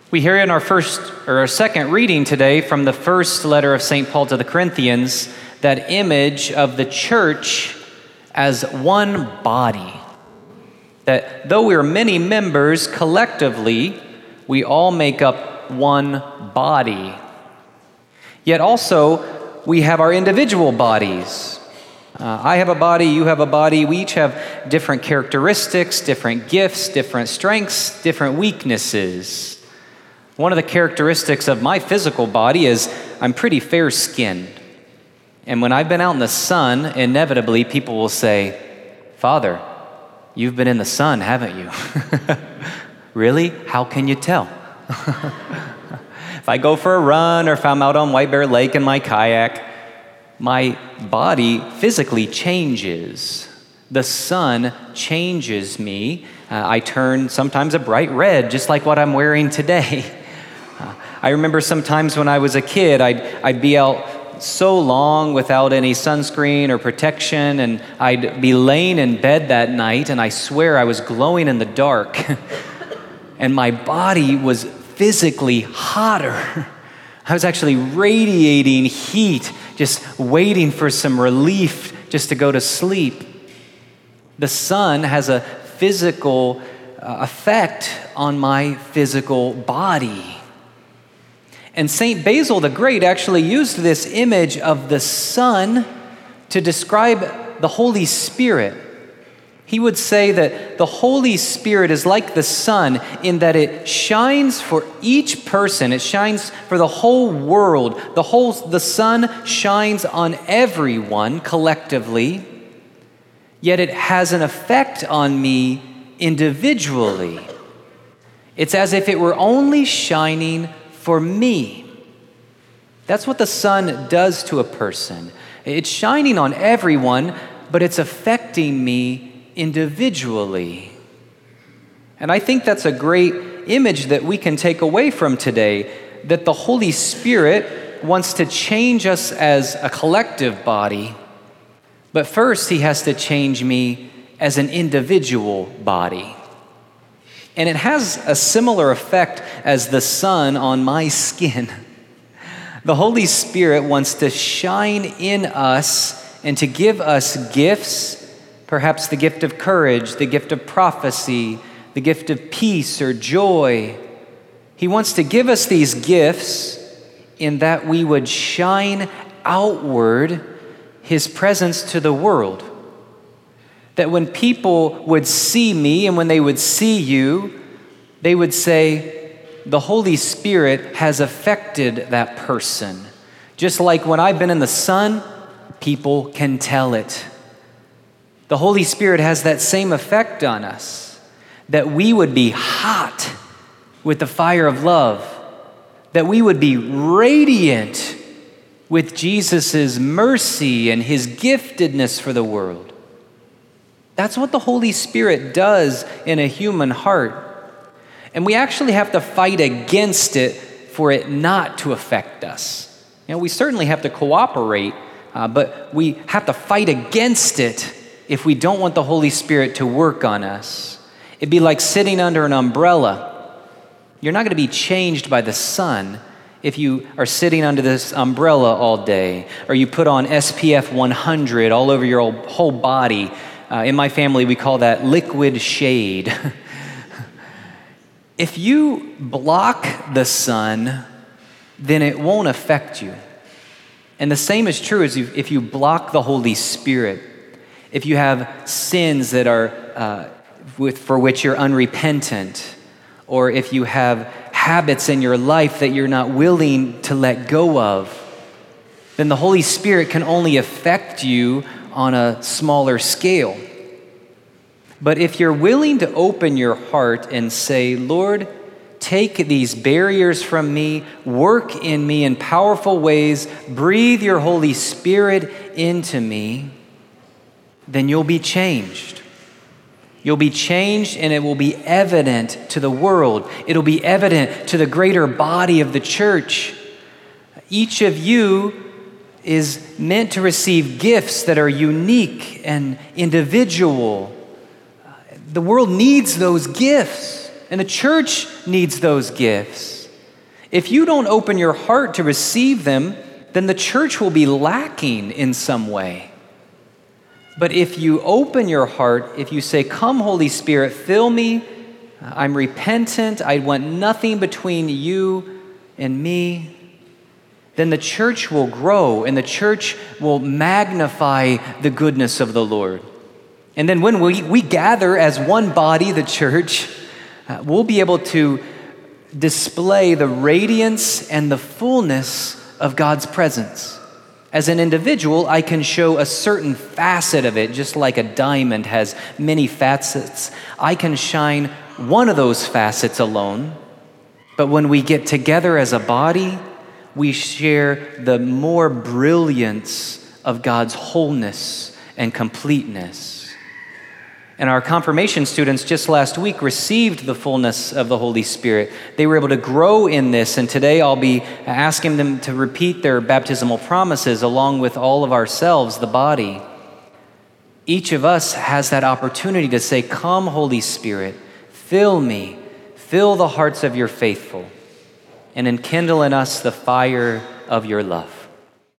We hear in our second reading today from the first letter of St. Paul to the Corinthians that image of the church as one body. That though we are many members, collectively, we all make up one body. Yet also, we have our individual bodies. I have a body, you have a body. We each have different characteristics, different gifts, different strengths, different weaknesses. One of the characteristics of my physical body is I'm pretty fair-skinned. And when I've been out in the sun, inevitably people will say, "Father, you've been in the sun, haven't you?" Really? How can you tell? If I go for a run or if I'm out on White Bear Lake in my kayak, my body physically changes. The sun changes me. I turn sometimes a bright red, just like what I'm wearing today. I remember sometimes when I was a kid, I'd be out so long without any sunscreen or protection, and I'd be laying in bed that night, and I swear I was glowing in the dark, and my body was physically hotter. I was actually radiating heat, just waiting for some relief just to go to sleep. The sun has a physical effect on my physical body. And St. Basil the Great actually used this image of the sun to describe the Holy Spirit. He would say that the Holy Spirit is like the sun in that it shines for each person. It shines for the whole world. The sun shines on everyone collectively, yet it has an effect on me individually. It's as if it were only shining for me. That's what the sun does to a person. It's shining on everyone, but it's affecting me individually. And I think that's a great image that we can take away from today, that the Holy Spirit wants to change us as a collective body, but first He has to change me as an individual body. And it has a similar effect as the sun on my skin. The Holy Spirit wants to shine in us and to give us gifts, perhaps the gift of courage, the gift of prophecy, the gift of peace or joy. He wants to give us these gifts in that we would shine outward His presence to the world. That when people would see me and when they would see you, they would say, the Holy Spirit has affected that person. Just like when I've been in the sun, people can tell it. The Holy Spirit has that same effect on us, that we would be hot with the fire of love, that we would be radiant with Jesus' mercy and His giftedness for the world. That's what the Holy Spirit does in a human heart. And we actually have to fight against it for it not to affect us. We certainly have to cooperate, but we have to fight against it if we don't want the Holy Spirit to work on us. It'd be like sitting under an umbrella. You're not going to be changed by the sun if you are sitting under this umbrella all day, or you put on SPF 100 all over your whole body. In my family, we call that liquid shade. If you block the sun, then it won't affect you. And the same is true as if you block the Holy Spirit. If you have sins that are for which you're unrepentant, or if you have habits in your life that you're not willing to let go of, then the Holy Spirit can only affect you on a smaller scale. But if you're willing to open your heart and say, Lord, take these barriers from me, work in me in powerful ways, breathe your Holy Spirit into me, then you'll be changed. You'll be changed, and it will be evident to the world. It'll be evident to the greater body of the church. Each of you is meant to receive gifts that are unique and individual. The world needs those gifts, and the church needs those gifts. If you don't open your heart to receive them, then the church will be lacking in some way. But if you open your heart, if you say, "Come, Holy Spirit, fill me. I'm repentant. I want nothing between you and me," then the church will grow and the church will magnify the goodness of the Lord. And then when we gather as one body, the church, we'll be able to display the radiance and the fullness of God's presence. As an individual, I can show a certain facet of it, just like a diamond has many facets. I can shine one of those facets alone, but when we get together as a body, we share the more brilliance of God's wholeness and completeness. And our confirmation students just last week received the fullness of the Holy Spirit. They were able to grow in this, and today I'll be asking them to repeat their baptismal promises along with all of ourselves, the body. Each of us has that opportunity to say, "Come, Holy Spirit, fill me, fill the hearts of your faithful, and enkindle in us the fire of your love."